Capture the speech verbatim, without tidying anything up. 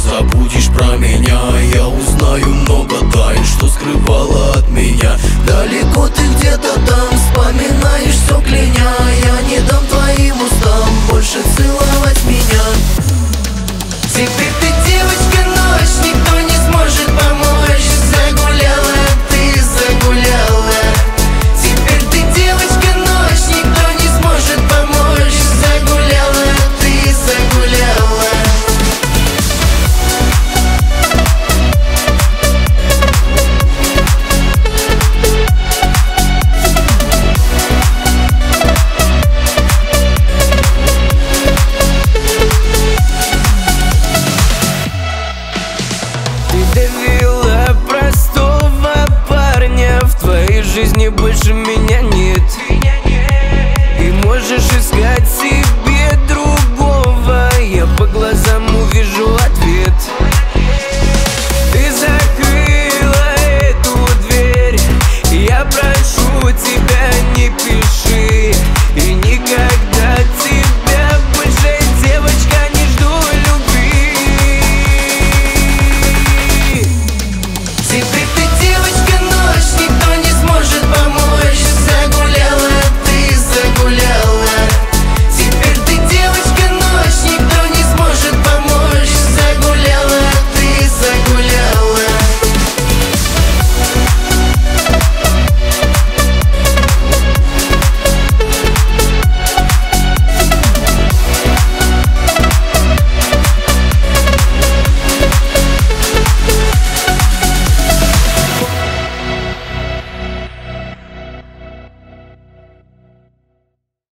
забудешь про меня. Я узнаю много тайн, что скрывала от меня. Далеко ты где-то там, вспоминаешь все кляня. Я не дам твоим устам больше целовать меня. Теперь ты